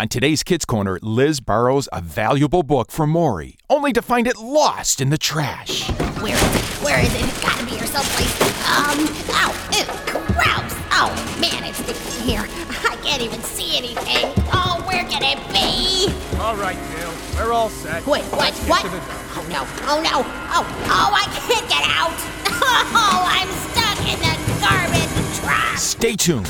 On today's Kids Corner, Liz borrows a valuable book from Maury, only to find it lost in the trash. Where is it? Where is it? It's gotta be here someplace. Ow, ew, gross. Oh, man, it's here. I can't even see anything. Oh, where can it be? All right, Dale, we're all set. Wait, what? Oh, no. Oh, I can't get out. Oh, I'm stuck in the garbage truck. Stay tuned.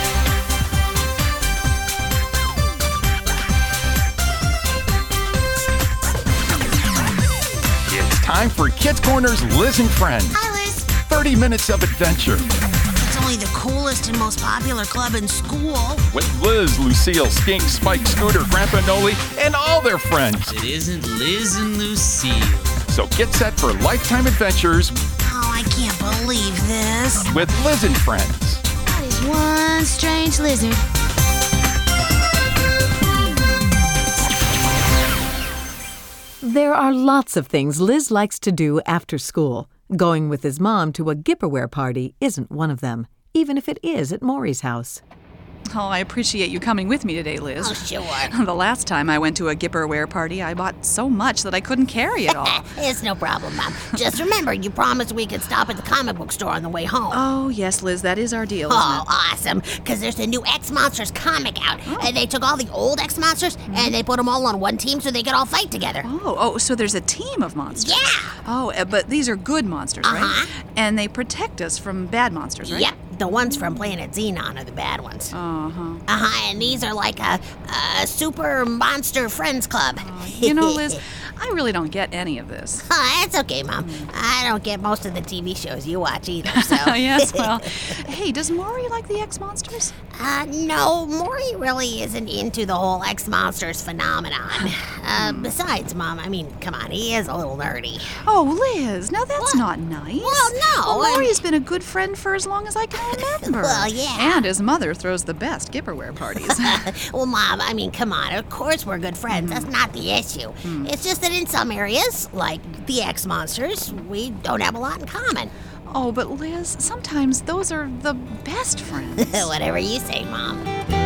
It's time for Kids Corner's Liz and Friends. Hi, Liz. 30 minutes of adventure. It's only the coolest and most popular club in school. With Liz, Lucille, Skink, Spike, Scooter, Grandpa Noli, and all their friends. It isn't Liz and Lucille. So get set for lifetime adventures Oh, I can't believe this. with Liz and Friends. That is one strange lizard. There are lots of things Liz likes to do after school. Going with his mom to a Gipperware party isn't one of them, even if it is at Maury's house. Oh, I appreciate you coming with me today, Liz. Oh, sure. The last time I went to a Gipperware party, I bought so much that I couldn't carry it all. It's no problem, Mom. Just remember, you promised we could stop at the comic book store on the way home. Oh, yes, Liz, that is our deal, isn't Oh, it? awesome. Because there's a new X-Monsters comic out. And they took all the old X-Monsters and they put them all on one team so they could all fight together. Oh, so there's a team of monsters. Yeah. Oh, but these are good monsters, right? And they protect us from bad monsters, right? Yep. The ones from Planet Xenon are the bad ones. And these are like a super monster friends club. You know, Liz, I really don't get any of this. It's okay, Mom. I don't get most of the TV shows you watch either, so. Yes, well, hey, does Maury like the X-Monsters? No, Maury really isn't into the whole X-Monsters phenomenon. Besides, Mom, I mean, come on, he is a little nerdy. Oh, Liz, now that's not nice. Well, no. Maury's been a good friend for as long as I can remember. Well, yeah. And his mother throws the best Gipperware parties. Well, Mom, I mean, come on. Of course we're good friends. That's not the issue. It's just that in some areas, like the X-Monsters, we don't have a lot in common. Oh, but Liz, sometimes those are the best friends. Whatever you say, Mom.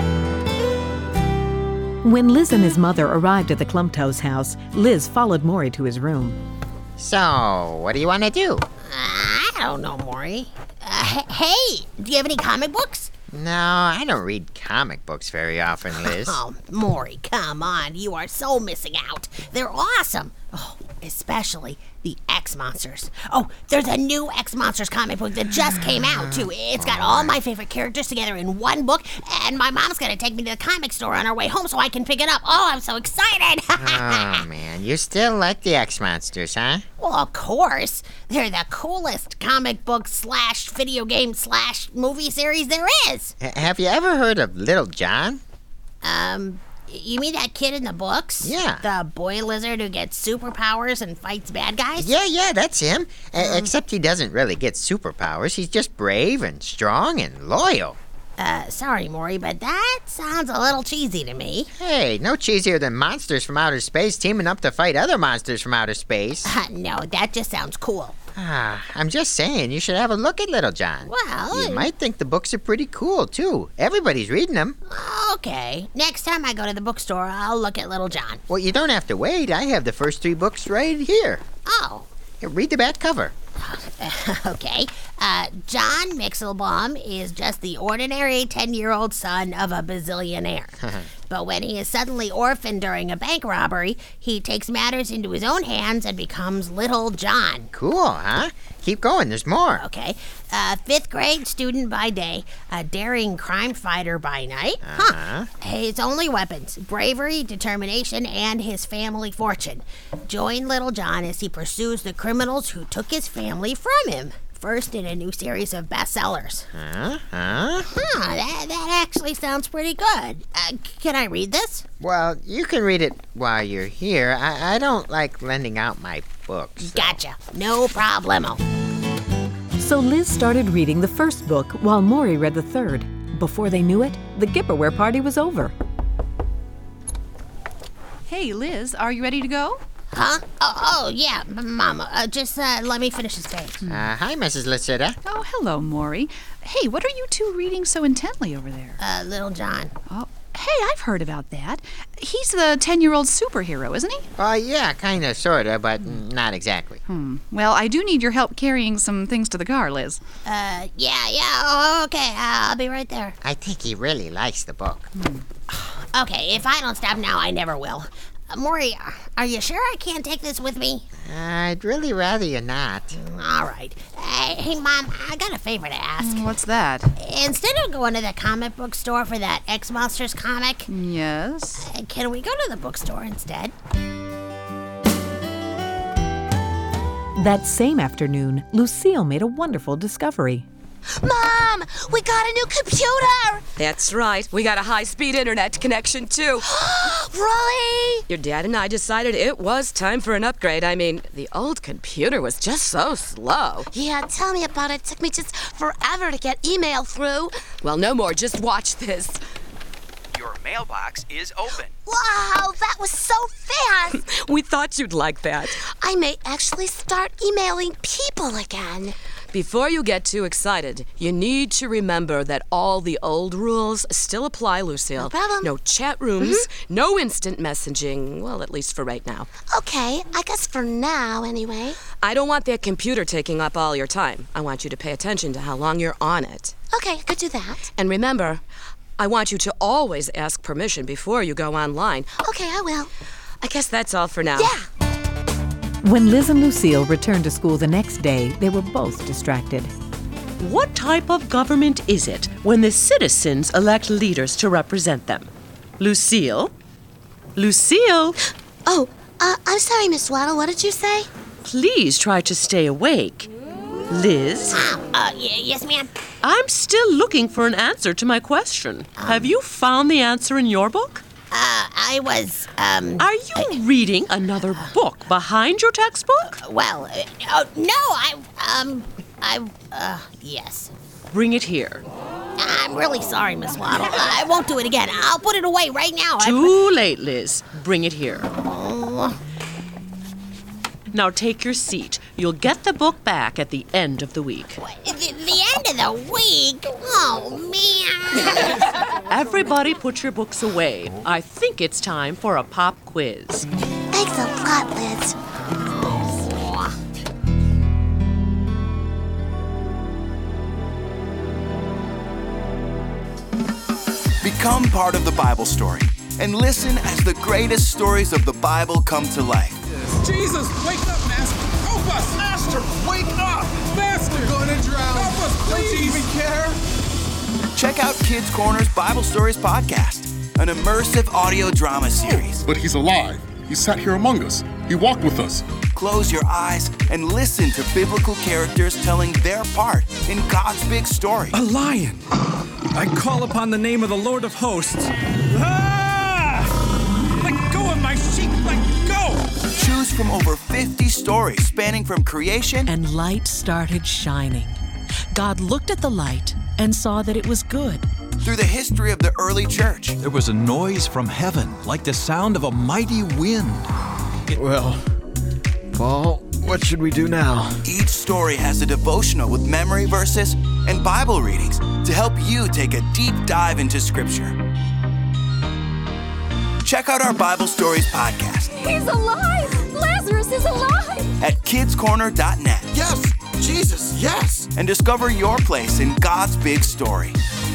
When Liz and his mother arrived at the Klumptoes house, Liz followed Maury to his room. So, what do you want to do? I don't know, Maury. Hey, do you have any comic books? No, I don't read comic books very often, Liz. Oh, Maury, come on. You are so missing out. They're awesome. Oh, especially the X-Monsters. Oh, there's a new X-Monsters comic book that just came out, too. It's got all my favorite characters together in one book, and my mom's going to take me to the comic store on our way home so I can pick it up. Oh, I'm so excited. Oh, man, you still like the X-Monsters, huh? Well, of course. They're the coolest comic book / video game / movie series there is. Have you ever heard of Little John? You mean that kid in the books? Yeah. The boy lizard who gets superpowers and fights bad guys? Yeah, that's him. Except he doesn't really get superpowers. He's just brave and strong and loyal. Sorry, Maury, but that sounds a little cheesy to me. Hey, no cheesier than monsters from outer space teaming up to fight other monsters from outer space. No, that just sounds cool. I'm just saying, you should have a look at Little John. Well, You might think the books are pretty cool, too. Everybody's reading them. Okay. Next time I go to the bookstore, I'll look at Little John. Well, you don't have to wait. I have the first 3 books right here. Oh. Here, read the back cover. Okay. John Mixelbaum is just the ordinary 10-year-old son of a bazillionaire. But when he is suddenly orphaned during a bank robbery, he takes matters into his own hands and becomes Little John. Cool, huh? Keep going, there's more. Okay. 5th grade student by day, a daring crime fighter by night. His only weapons, bravery, determination, and his family fortune. Join Little John as he pursues the criminals who took his family from him. First in a new series of bestsellers. That actually sounds pretty good. Can I read this? Well, you can read it while you're here. I don't like lending out my books. Gotcha. No problemo. So Liz started reading the first book while Maury read the third. Before they knew it, the Gipperware party was over. Hey, Liz, are you ready to go? Huh? Oh yeah, Mama. Just let me finish this page. Hi, Mrs. Lacerda. Oh, hello, Maury. Hey, what are you two reading so intently over there? Little John. Oh, Hey, I've heard about that. He's the 10-year-old superhero, isn't he? Yeah, kind of, sort of, but not exactly. Well, I do need your help carrying some things to the car, Liz. Yeah, okay, I'll be right there. I think he really likes the book. Okay, if I don't stop now, I never will. Maury, are you sure I can't take this with me? I'd really rather you not. All right. Hey, Mom, I got a favor to ask. What's that? Instead of going to the comic book store for that X-Monsters comic, Yes? can we go to the bookstore instead? That same afternoon, Lucille made a wonderful discovery. Mom, we got a new computer! That's right. We got a high-speed internet connection, too. Really? Your dad and I decided it was time for an upgrade. I mean, the old computer was just so slow. Yeah, tell me about it. It took me just forever to get email through. Well, no more. Just watch this. Your mailbox is open. Wow, that was so fast! We thought you'd like that. I may actually start emailing people again. Before you get too excited, you need to remember that all the old rules still apply, Lucille. No problem. No chat rooms, no instant messaging. Well, at least for right now. Okay, I guess for now, anyway. I don't want that computer taking up all your time. I want you to pay attention to how long you're on it. Okay, I could do that. And remember, I want you to always ask permission before you go online. Okay, I will. I guess that's all for now. Yeah. When Liz and Lucille returned to school the next day, they were both distracted. What type of government is it when the citizens elect leaders to represent them? Lucille? Lucille? Oh, I'm sorry, Miss Waddle. What did you say? Please try to stay awake. Liz? Yes, ma'am. I'm still looking for an answer to my question. Have you found the answer in your book? I was, Are you reading another book behind your textbook? yes. Bring it here. I'm really sorry, Miss Waddle. I won't do it again. I'll put it away right now. Too late, Liz. Bring it here. Now take your seat. You'll get the book back at the end of the week. The end of the week? Oh, man. Everybody put your books away. I think it's time for a pop quiz. Thanks a lot, Liz. Become part of the Bible story and listen as the greatest stories of the Bible come to life. Jesus, wake up, Master! Help us! Master, wake up! Master! We're gonna drown! Help us, please! Don't you even care? Check out Kids Corner's Bible Stories podcast, an immersive audio drama series. But he's alive. He sat here among us. He walked with us. Close your eyes and listen to biblical characters telling their part in God's big story. A lion! I call upon the name of the Lord of Hosts. Ah! Let go of my sheep! Let go! Choose from over 50 stories spanning from creation. And light started shining. God looked at the light and saw that it was good. Through the history of the early church. There was a noise from heaven, like the sound of a mighty wind. Well, Paul, what should we do now? Each story has a devotional with memory verses and Bible readings to help you take a deep dive into Scripture. Check out our Bible Stories podcast. He's alive! Lazarus is alive! At kidscorner.net. Yes! Jesus, yes! And discover your place in God's big story.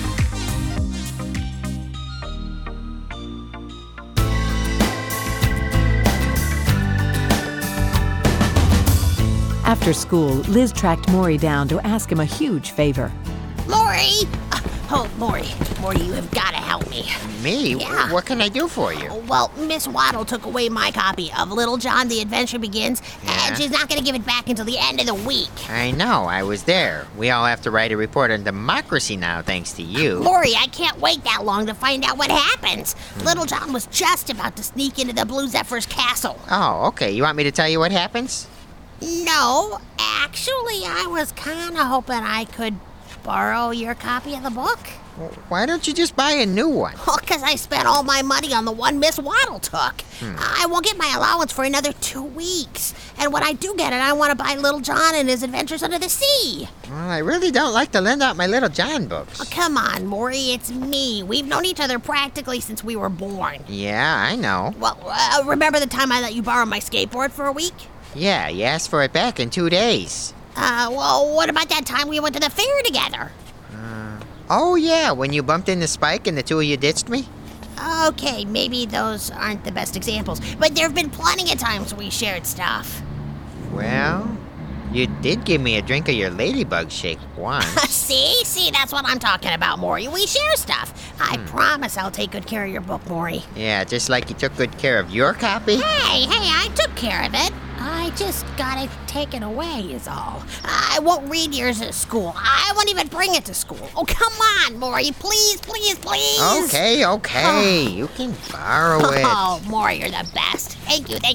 After school, Liz tracked Maury down to ask him a huge favor. Maury! Maury, you have got to help me. Me? Yeah. What can I do for you? Well, Miss Waddle took away my copy of Little John, The Adventure Begins, and she's not going to give it back until the end of the week. I know, I was there. We all have to write a report on democracy now, thanks to you. Maury, I can't wait that long to find out what happens. Little John was just about to sneak into the Blue Zephyrs castle. Oh, okay. You want me to tell you what happens? No, actually, I was kind of hoping I could borrow your copy of the book. Why don't you just buy a new one? Oh, 'cause I spent all my money on the one Miss Waddle took. I won't get my allowance for another 2 weeks. And when I do get it, I want to buy Little John and His Adventures Under the Sea. Well, I really don't like to lend out my Little John books. Oh, come on, Maury, it's me. We've known each other practically since we were born. Yeah, I know. Well, remember the time I let you borrow my skateboard for a week? Yeah, you asked for it back in 2 days. Well, what about that time we went to the fair together? Oh, yeah, when you bumped into Spike and the two of you ditched me? Okay, maybe those aren't the best examples, but there have been plenty of times we shared stuff. Well, you did give me a drink of your ladybug shake once. See, that's what I'm talking about, Maury. We share stuff. I promise I'll take good care of your book, Maury. Yeah, just like you took good care of your copy? Hey, I took care of it. I just got it taken away is all. I won't read yours at school. I won't even bring it to school. Oh, come on, Maury. Please. Okay. You can borrow it. Oh, Maury, you're the best. Thank you.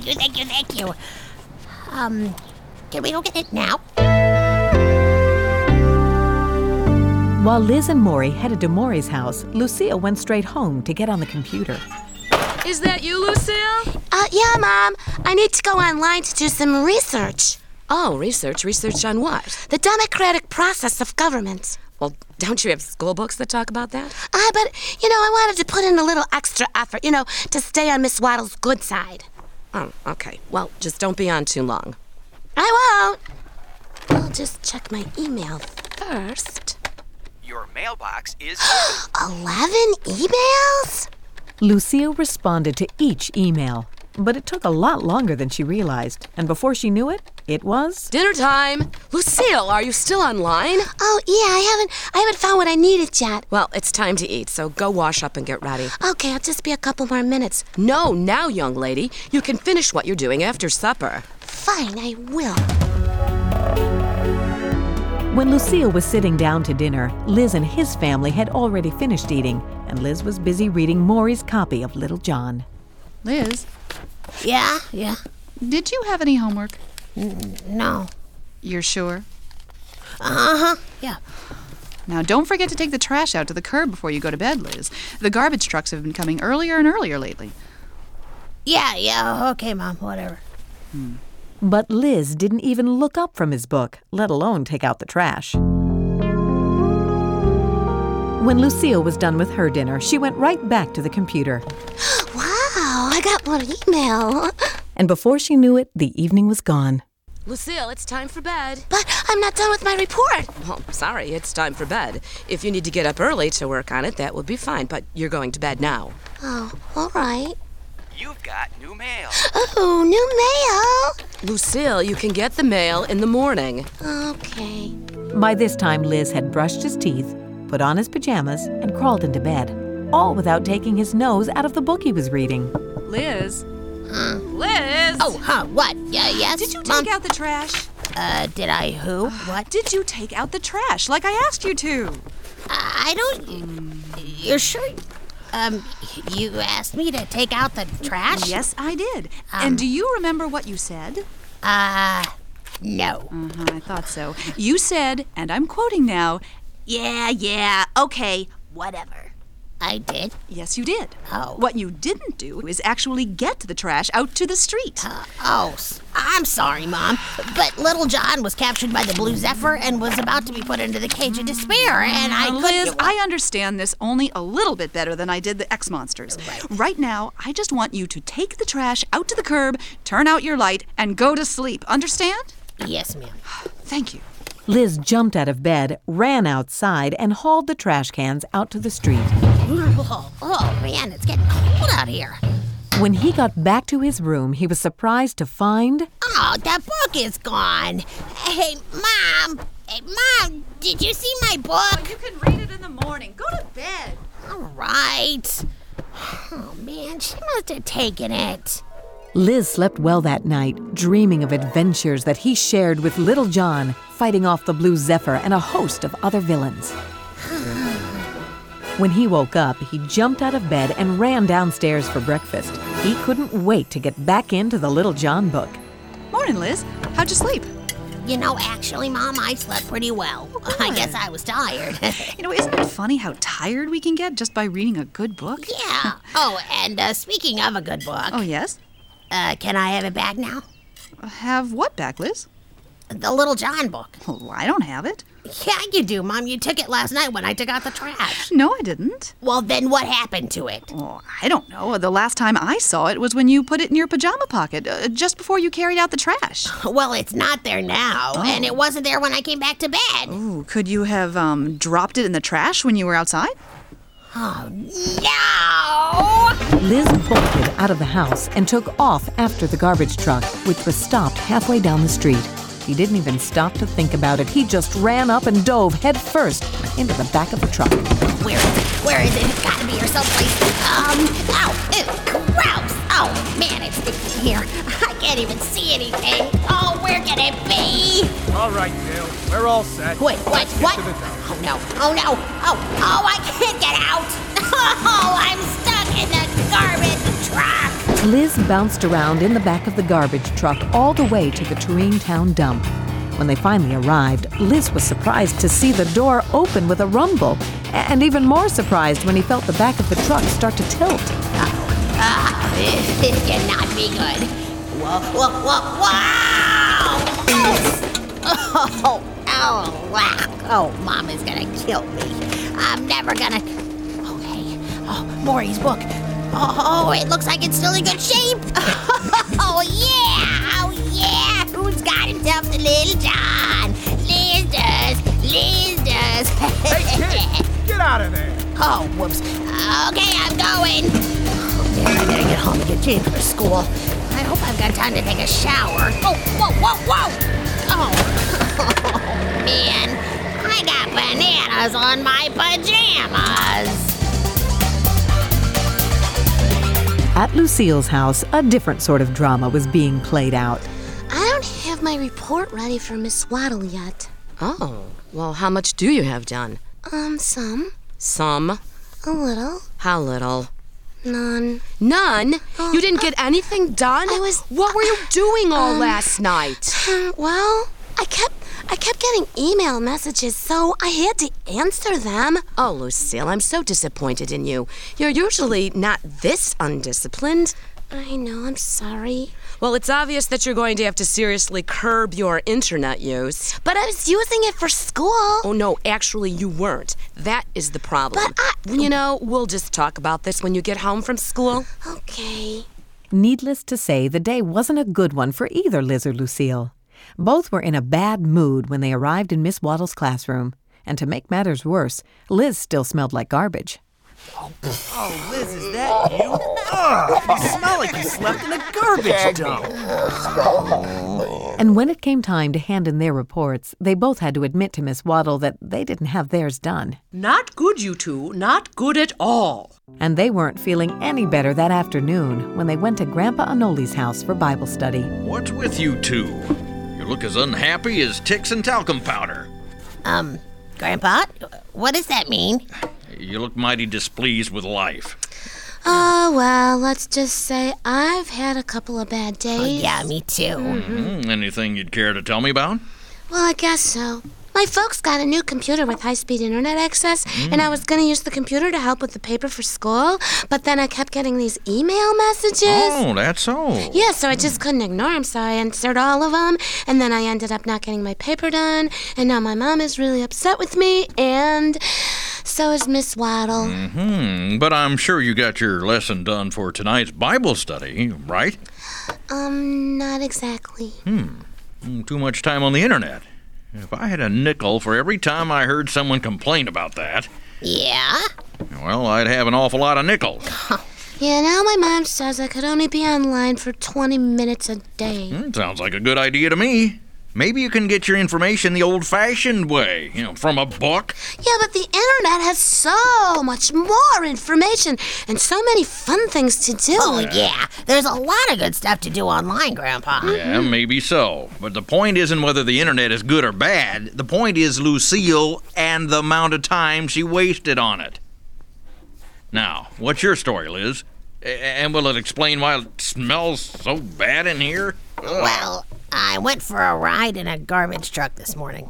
Can we go get it now? While Liz and Maury headed to Maury's house, Lucille went straight home to get on the computer. Is that you, Lucille? Yeah, Mom. I need to go online to do some research. Oh, research? Research on what? The democratic process of government. Well, don't you have school books that talk about that? But, I wanted to put in a little extra effort, to stay on Miss Waddle's good side. Oh, okay. Well, just don't be on too long. I won't. I'll just check my email first. Your mailbox is 11 emails? Lucille responded to each email, but it took a lot longer than she realized, and before she knew it, it was dinner time. Lucille, are you still online? Oh, yeah, I haven't found what I needed yet. Well, it's time to eat, so go wash up and get ready. Okay, I'll just be a couple more minutes. No, now, young lady. You can finish what you're doing after supper. Fine, I will. When Lucille was sitting down to dinner, Liz and his family had already finished eating, and Liz was busy reading Maury's copy of Little John. Liz? Yeah? Did you have any homework? No. You're sure? Yeah. Now, don't forget to take the trash out to the curb before you go to bed, Liz. The garbage trucks have been coming earlier and earlier lately. Yeah, okay, Mom, whatever. But Liz didn't even look up from his book, let alone take out the trash. When Lucille was done with her dinner, she went right back to the computer. Wow, I got one email. And before she knew it, the evening was gone. Lucille, it's time for bed. But I'm not done with my report. Well, sorry, it's time for bed. If you need to get up early to work on it, that will be fine, but you're going to bed now. Oh, all right. You've got new mail. Oh, new mail. Lucille, you can get the mail in the morning. Okay. By this time, Liz had brushed his teeth, put on his pajamas, and crawled into bed, all without taking his nose out of the book he was reading. Liz? Liz! Oh, what? Yes? Did you take out the trash? Did I who? What? Did you take out the trash like I asked you to? I don't... You're sure... you asked me to take out the trash? Yes, I did. And do you remember what you said? No. I thought so. You said, and I'm quoting now, yeah, okay, whatever. I did? Yes, you did. Oh. What you didn't do is actually get the trash out to the street. I'm sorry, Mom, but Little John was captured by the Blue Zephyr and was about to be put into the Cage of Despair, and I couldn't... Liz, I understand this only a little bit better than I did the X-Monsters. Right now, I just want you to take the trash out to the curb, turn out your light, and go to sleep. Understand? Yes, ma'am. Thank you. Liz jumped out of bed, ran outside, and hauled the trash cans out to the street. Oh, man, it's getting cold out here. When he got back to his room, he was surprised to find... Oh, that book is gone. Hey, Mom, did you see my book? Oh, you can read it in the morning. Go to bed. All right. Oh, man, she must have taken it. Liz slept well that night, dreaming of adventures that he shared with Little John, fighting off the Blue Zephyr and a host of other villains. When he woke up, he jumped out of bed and ran downstairs for breakfast. He couldn't wait to get back into the Little John book. Morning, Liz. How'd you sleep? Actually, Mom, I slept pretty well. I guess I was tired. Isn't it funny how tired we can get just by reading a good book? Yeah. Oh, and speaking of a good book. Oh, yes? Can I have it back now? Have what back, Liz? The Little John book. Oh, I don't have it. Yeah, you do, Mom. You took it last night when I took out the trash. No, I didn't. Well, then what happened to it? Oh, I don't know. The last time I saw it was when you put it in your pajama pocket, just before you carried out the trash. Well, it's not there now, and it wasn't there when I came back to bed. Ooh, could you have dropped it in the trash when you were outside? Oh, no! Liz bolted out of the house and took off after the garbage truck, which was stopped halfway down the street. He didn't even stop to think about it. He just ran up and dove head first into the back of the truck. Where is it? Where is it? It's gotta be here someplace. Ow! Ew, gross! Oh, man, it's sticky here. I can't even see anything. Oh, where can it be? All right, Dale. We're all set. Wait, what? What? Oh, no. Oh, no. Oh, I can't get out. Oh, I'm stuck in the garbage truck. Liz bounced around in the back of the garbage truck all the way to the Tureen Town dump. When they finally arrived, Liz was surprised to see the door open with a rumble, and even more surprised when he felt the back of the truck start to tilt. This cannot be good. Whoa, whoa, whoa, wow! Oh, wow. Oh, Mom is gonna kill me. I'm never gonna... Oh, hey. Oh, Maury's book. Oh, it looks like it's still in good shape. Oh, yeah. Oh, yeah. Who's got himself the Little John? Liz does. Liz does. Hey, kid, get out of there. Oh, whoops. Okay, I'm going. Oh, damn, I gotta get home and get changed for school. I hope I've got time to take a shower. Oh, whoa, whoa, whoa. Oh, man. I got bananas on my pajamas. At Lucille's house, a different sort of drama was being played out. I don't have my report ready for Miss Waddle yet. Oh, well, how much do you have done? Some. Some? A little. How little? None. None? You didn't get anything done? What were you doing all last night? Well, I kept getting email messages, so I had to answer them. Oh, Lucille, I'm so disappointed in you. You're usually not this undisciplined. I know, I'm sorry. Well, it's obvious that you're going to have to seriously curb your internet use. But I was using it for school. Oh, no, actually, you weren't. That is the problem. But we'll just talk about this when you get home from school. Okay. Needless to say, the day wasn't a good one for either Liz or Lucille. Both were in a bad mood when they arrived in Miss Waddle's classroom. And to make matters worse, Liz still smelled like garbage. Oh, Liz, is that you? Ugh, you smell like you slept in a garbage dump. And when it came time to hand in their reports, they both had to admit to Miss Waddle that they didn't have theirs done. Not good, you two. Not good at all. And they weren't feeling any better that afternoon when they went to Grandpa Anoli's house for Bible study. What's with you two? You look as unhappy as ticks and talcum powder. Grandpa, what does that mean? You look mighty displeased with life. Oh, well, let's just say I've had a couple of bad days. Oh, yeah, me too. Mm-hmm. Anything you'd care to tell me about? Well, I guess so. My folks got a new computer with high-speed internet access, and I was going to use the computer to help with the paper for school, but then I kept getting these email messages. Oh, that's so. Yeah, so I just couldn't ignore them, so I answered all of them, and then I ended up not getting my paper done, and now my mom is really upset with me, and so is Miss Waddle. Mm-hmm. But I'm sure you got your lesson done for tonight's Bible study, right? Not exactly. Too much time on the internet. If I had a nickel for every time I heard someone complain about that... Yeah? Well, I'd have an awful lot of nickels. Yeah, now my mom says I could only be online for 20 minutes a day. Sounds like a good idea to me. Maybe you can get your information the old-fashioned way, from a book. Yeah, but the internet has so much more information and so many fun things to do. Oh, yeah. There's a lot of good stuff to do online, Grandpa. Yeah, maybe so. But the point isn't whether the internet is good or bad. The point is Lucille and the amount of time she wasted on it. Now, what's your story, Liz? And will it explain why it smells so bad in here? Well, I went for a ride in a garbage truck this morning.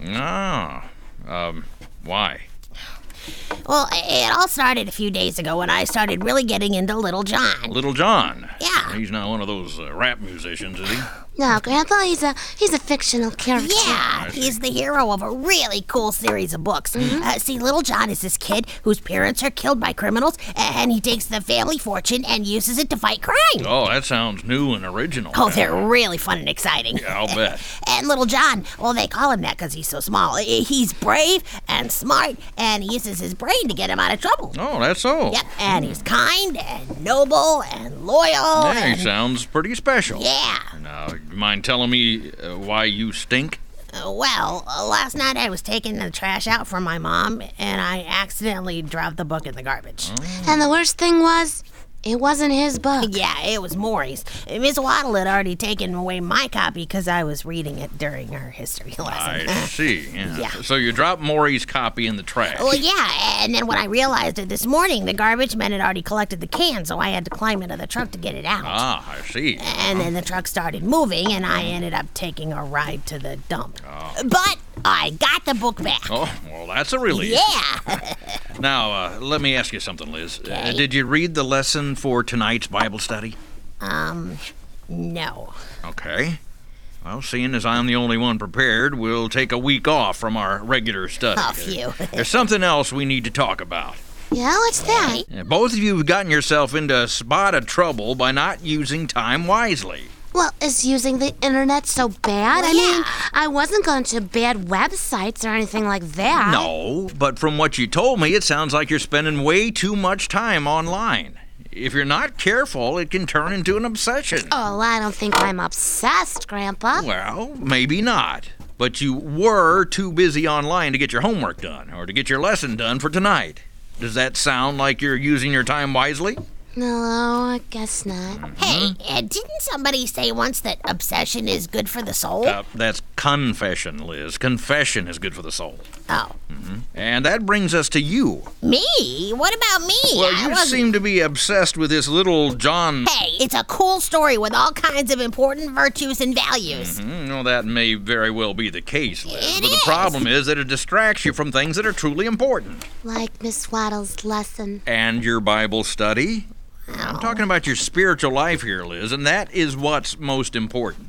Why? Well, it all started a few days ago when I started really getting into Little John. Little John? Yeah. He's not one of those rap musicians, is he? No, Grandpa, he's a fictional character. Yeah, he's the hero of a really cool series of books. See, Little John is this kid whose parents are killed by criminals, and he takes the family fortune and uses it to fight crime. Oh, that sounds new and original. Oh, they're really fun and exciting. Yeah, I'll bet. And Little John, well, they call him that because he's so small. He's brave and smart, and he uses his brain to get him out of trouble. Oh, that's so. Yep, and he's kind and noble and loyal. Yeah, he sounds pretty special. Yeah. Now, you mind telling me why you stink? Well, last night I was taking the trash out for my mom, and I accidentally dropped the book in the garbage. And the worst thing was, it wasn't his book. Yeah, it was Maury's. Miss Waddle had already taken away my copy because I was reading it during her history lesson. I see. Yeah. Yeah. So you dropped Maury's copy in the trash. Well, yeah, and then when I realized it this morning, the garbage men had already collected the can, so I had to climb into the truck to get it out. Ah, I see. And then the truck started moving, and I ended up taking a ride to the dump. But I got the book back. Oh, well, that's a relief. Yeah. Now, let me ask you something, Liz. Okay. Did you read the lesson for tonight's Bible study? No. Okay. Well, seeing as I'm the only one prepared, we'll take a week off from our regular study. Oh, phew. There's something else we need to talk about. Yeah, what's that? Both of you have gotten yourself into a spot of trouble by not using time wisely. Well, is using the internet so bad? I mean, I wasn't going to bad websites or anything like that. No, but from what you told me, it sounds like you're spending way too much time online. If you're not careful, it can turn into an obsession. Oh, I don't think I'm obsessed, Grandpa. Well, maybe not. But you were too busy online to get your homework done or to get your lesson done for tonight. Does that sound like you're using your time wisely? No, I guess not. Hey, didn't somebody say once that obsession is good for the soul? That's confession, Liz. Confession is good for the soul. Oh. And that brings us to you. Me? What about me? Well, you seem to be obsessed with this Little John. Hey, it's a cool story with all kinds of important virtues and values. Well, that may very well be the case, Liz. It but the problem is that it distracts you from things that are truly important. Like Miss Waddle's lesson. And your Bible study. I'm talking about your spiritual life here, Liz, and that is what's most important.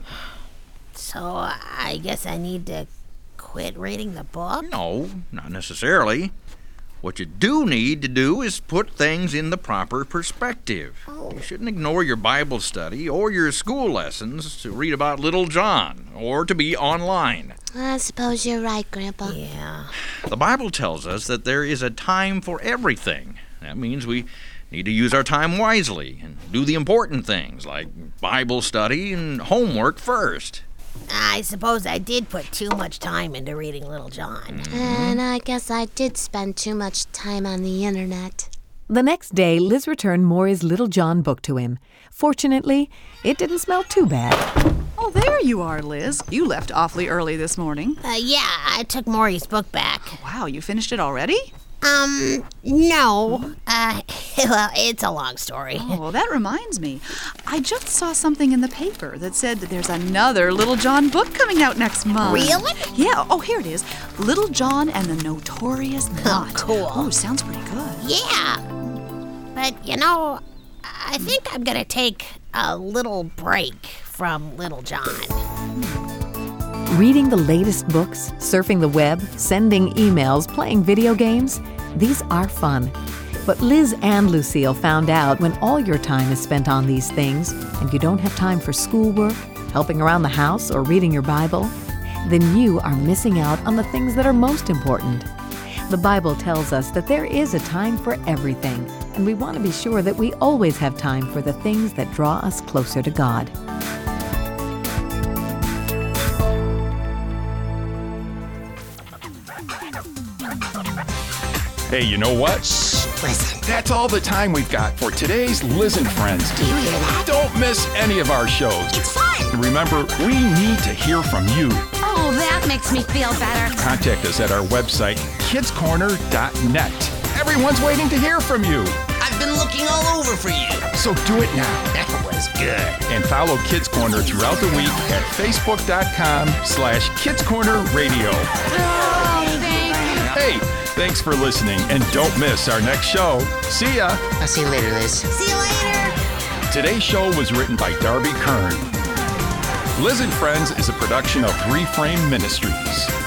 So I guess I need to quit reading the book? No, not necessarily. What you do need to do is put things in the proper perspective. You shouldn't ignore your Bible study or your school lessons to read about Little John or to be online. I suppose you're right, Grandpa. Yeah. The Bible tells us that there is a time for everything. That means we need to use our time wisely and do the important things like Bible study and homework first. I suppose I did put too much time into reading Little John. And I guess I did spend too much time on the internet. The next day, Liz returned Maury's Little John book to him. Fortunately, it didn't smell too bad. Oh, there you are, Liz. You left awfully early this morning. Yeah, I took Maury's book back. Wow, you finished it already? No. Well, it's a long story. Oh, well, that reminds me. I just saw something in the paper that said that there's another Little John book coming out next month. Really? Yeah. Oh, here it is. Little John and the Notorious Knot. Cool. Oh, sounds pretty good. Yeah. But, I think I'm going to take a little break from Little John. Reading the latest books, surfing the web, sending emails, playing video games, these are fun. But Liz and Lucille found out when all your time is spent on these things and you don't have time for schoolwork, helping around the house, or reading your Bible, then you are missing out on the things that are most important. The Bible tells us that there is a time for everything, and we want to be sure that we always have time for the things that draw us closer to God. Hey, you know what? Listen. That's all the time we've got for today's Liz and Friends. Do you hear that? Don't miss any of our shows. It's fun. And remember, we need to hear from you. Oh, that makes me feel better. Contact us at our website, kidscorner.net. Everyone's waiting to hear from you. I've been looking all over for you. So do it now. was good. And follow Kids Corner throughout the week at facebook.com/KidsCornerRadio. Hey, thanks for listening, and don't miss our next show. See ya. I'll see you later, Liz. See you later. Today's show was written by Darby Kern. Liz and Friends is a production of Reframe Ministries.